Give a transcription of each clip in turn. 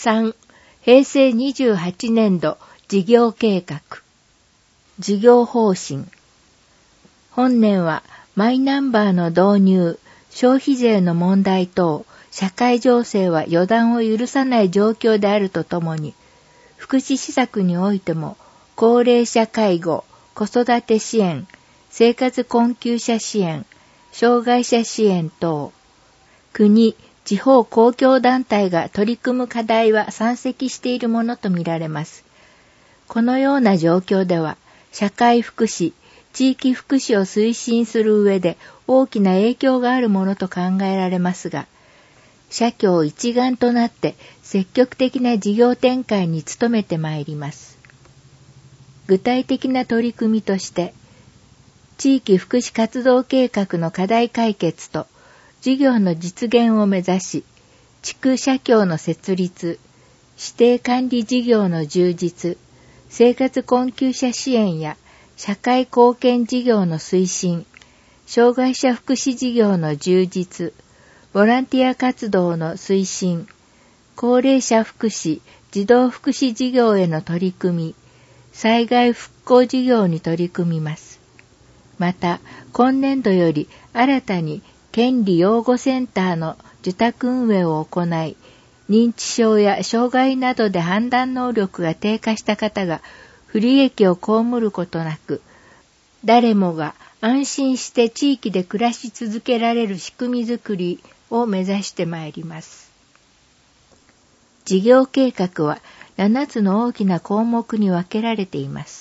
3、平成28年度事業計画。事業方針。本年はマイナンバーの導入、消費税の問題等、社会情勢は予断を許さない状況であるとともに、福祉施策においても、高齢者介護、子育て支援、生活困窮者支援、障害者支援等、国、地方公共団体が取り組む課題は山積しているものとみられます。このような状況では、社会福祉、地域福祉を推進する上で大きな影響があるものと考えられますが、社協一丸となって積極的な事業展開に努めてまいります。具体的な取り組みとして、地域福祉活動計画の課題解決と事業の実現を目指し、地区社協の設立、指定管理事業の充実、生活困窮者支援や社会貢献事業の推進、障害者福祉事業の充実、ボランティア活動の推進、高齢者福祉、児童福祉事業への取り組み、災害復興事業に取り組みます。また、今年度より新たに権利養護センターの受託運営を行い、認知症や障害などで判断能力が低下した方が不利益を被ることなく、誰もが安心して地域で暮らし続けられる仕組みづくりを目指してまいります。事業計画は7つの大きな項目に分けられています。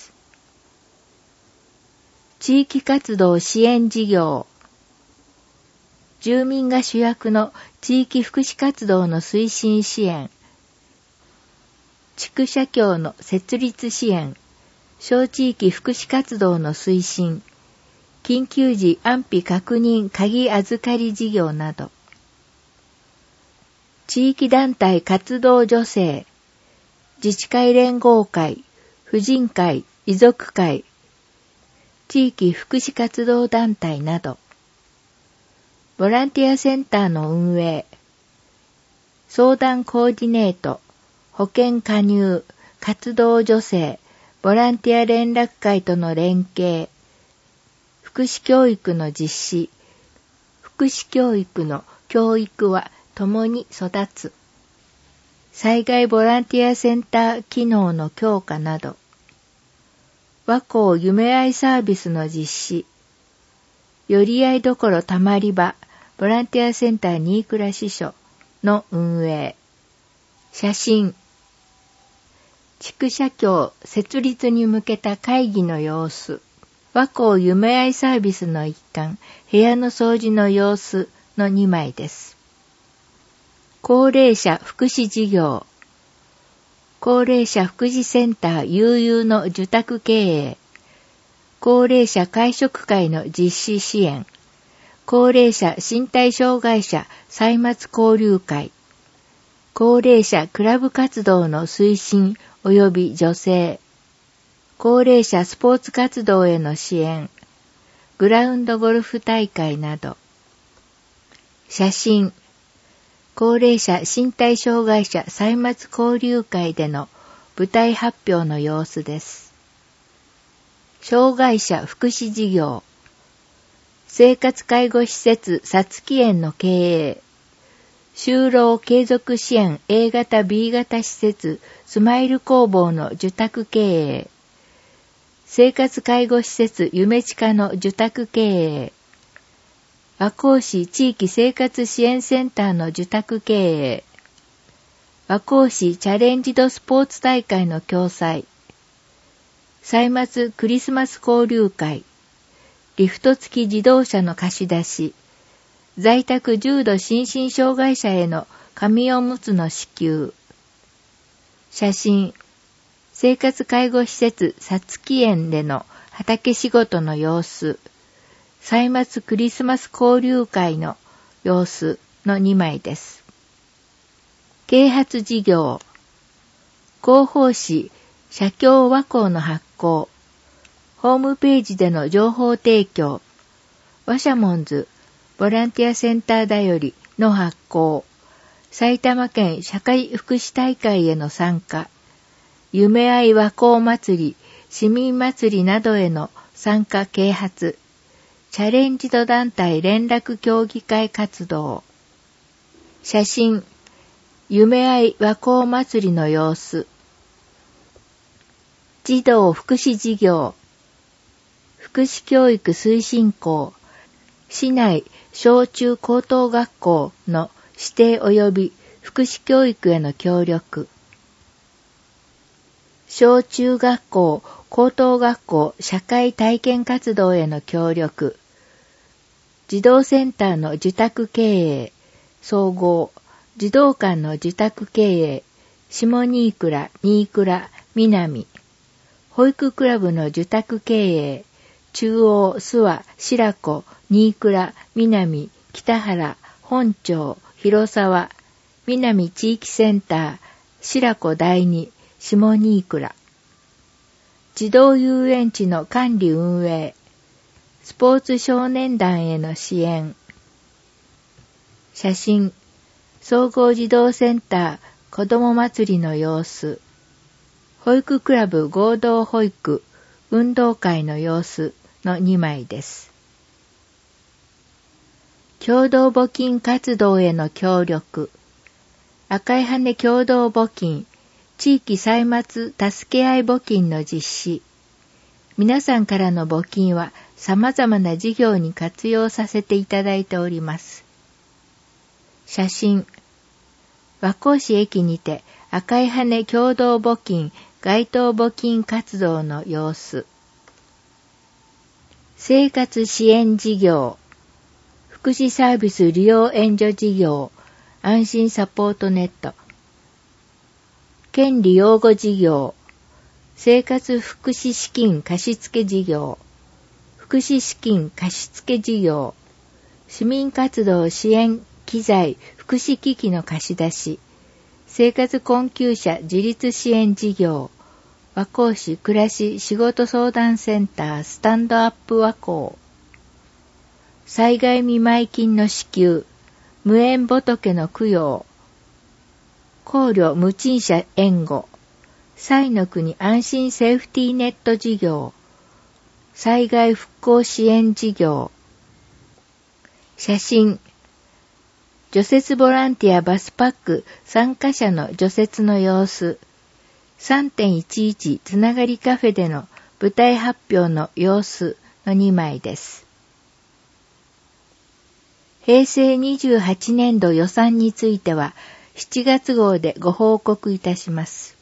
地域活動支援事業。住民が主役の地域福祉活動の推進支援。地区社協の設立支援。小地域福祉活動の推進。緊急時安否確認鍵預かり事業など。地域団体活動助成、自治会連合会、婦人会、遺族会、地域福祉活動団体など、ボランティアセンターの運営、相談コーディネート、保険加入、活動助成、ボランティア連絡会との連携、福祉教育の実施、福祉教育の教育は共に育つ。災害ボランティアセンター機能の強化など、和光夢愛サービスの実施、よりあいどころたまり場、ボランティアセンター新倉支所の運営、写真、地区社協設立に向けた会議の様子、和光夢愛サービスの一環、部屋の掃除の様子の2枚です。高齢者福祉事業、高齢者福祉センター悠々の受託経営、高齢者会食会の実施支援、高齢者身体障害者歳末交流会、高齢者クラブ活動の推進及び助成、高齢者スポーツ活動への支援、グラウンドゴルフ大会など、写真、高齢者身体障害者歳末交流会での舞台発表の様子です。障害者福祉事業、生活介護施設さつき園の経営、就労継続支援 A 型 B 型施設スマイル工房の受託経営、生活介護施設ゆめちかの受託経営、和光市地域生活支援センターの受託経営、和光市チャレンジドスポーツ大会の共催、歳末クリスマス交流会、リフト付き自動車の貸し出し、在宅重度心身障害者への紙おむつの支給、写真、生活介護施設さつき園での畑仕事の様子、歳末クリスマス交流会の様子の2枚です。啓発事業、広報誌、社協和光の発行、ホームページでの情報提供、和社モンズ、ボランティアセンターだよりの発行、 埼玉県社会福祉大会への参加、夢あい和光祭り、市民祭りなどへの参加啓発、チャレンジド団体連絡協議会活動。写真、夢あい和光祭りの様子。児童福祉事業、福祉教育推進校、市内小中高等学校の指定及び福祉教育への協力。小中学校、高等学校社会体験活動への協力。児童センターの受託経営、総合、児童館の受託経営、下新倉、新倉、南。保育クラブの受託経営、中央、諏訪、白子、新倉、南、北原、本町、広沢、南地域センター、白子第二、下新倉。児童遊園地の管理運営、スポーツ少年団への支援。写真、総合児童センター子ども祭りの様子。保育クラブ合同保育運動会の様子の2枚です。共同募金活動への協力。赤い羽共同募金、地域歳末助け合い募金の実施。皆さんからの募金は様々な事業に活用させていただいております。写真。和光市駅にて赤い羽共同募金街頭募金活動の様子。生活支援事業、福祉サービス利用援助事業、安心サポートネット。権利擁護事業、生活福祉資金貸付事業、福祉資金貸付事業、市民活動支援機材福祉機器の貸し出し、生活困窮者自立支援事業、和光市暮らし仕事相談センタースタンドアップ和光、災害見舞金の支給、無縁仏の供養、考慮無賃者援護、彩の国安心セーフティーネット事業、災害復興支援事業。写真、除雪ボランティアバスパック参加者の除雪の様子、3.11 つながりカフェでの舞台発表の様子の2枚です。平成28年度予算については7月号でご報告いたします。